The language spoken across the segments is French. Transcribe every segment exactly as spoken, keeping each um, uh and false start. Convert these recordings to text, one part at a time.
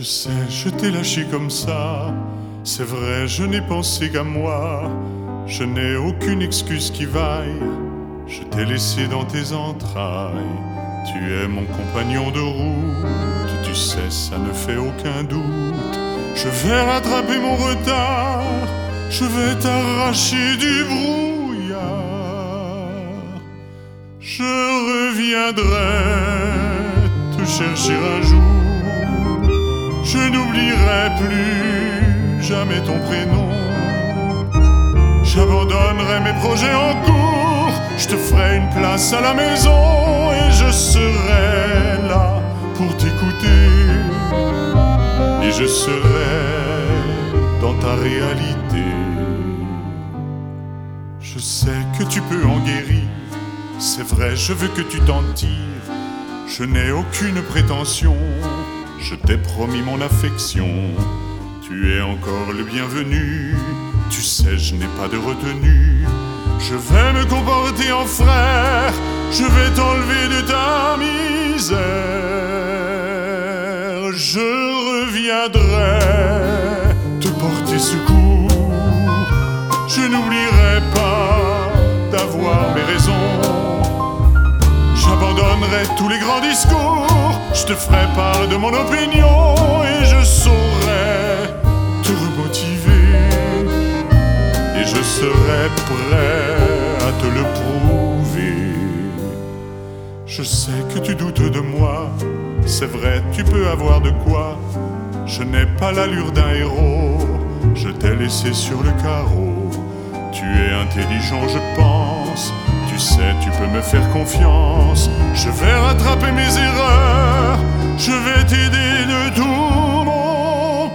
sais, je t'ai lâché comme ça. C'est vrai, je n'ai pensé qu'à moi. Je n'ai aucune excuse qui vaille. Je t'ai laissé dans tes entrailles. Tu es mon compagnon de route. Tu sais, ça ne fait aucun doute. Je vais rattraper mon retard. Je vais t'arracher du brouillard. Je reviendrai te chercher un jour. Je n'oublierai plus jamais ton prénom. J'abandonnerai mes projets en cours. Je te ferai une place à la maison et je serai là pour t'écouter. Et je serai dans ta réalité. Je sais que tu peux en guérir. C'est vrai, je veux que tu t'en tires. Je n'ai aucune prétention. Je t'ai promis mon affection. Tu es encore le bienvenu. Tu sais, je n'ai pas de retenue. Je vais me comporter en frère. Je vais t'enlever de ta misère. Je reviendrai te porter secours. Je n'oublierai pas d'avoir mes raisons. J'abandonnerai tous les grands discours. Je te ferai part de mon opinion et je saurai te remotiver. Et je serai prêt à te le prouver. Je sais que tu doutes de moi. C'est vrai, tu peux avoir de quoi. Je n'ai pas l'allure d'un héros. Je t'ai laissé sur le carreau. Tu es intelligent, je pense. Tu sais, tu peux me faire confiance. Je vais rattraper mes erreurs. Je vais t'aider de tout mon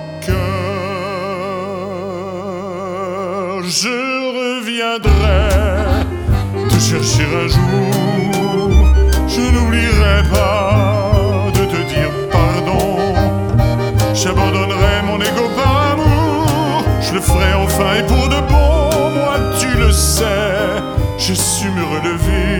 cœur. Je reviendrai te chercher un jour. Je n'oublierai pas de te dire pardon. J'abandonnerai mon ego par amour. Je le ferai enfin et pour de bon. Moi, tu le sais, j'ai su me relever.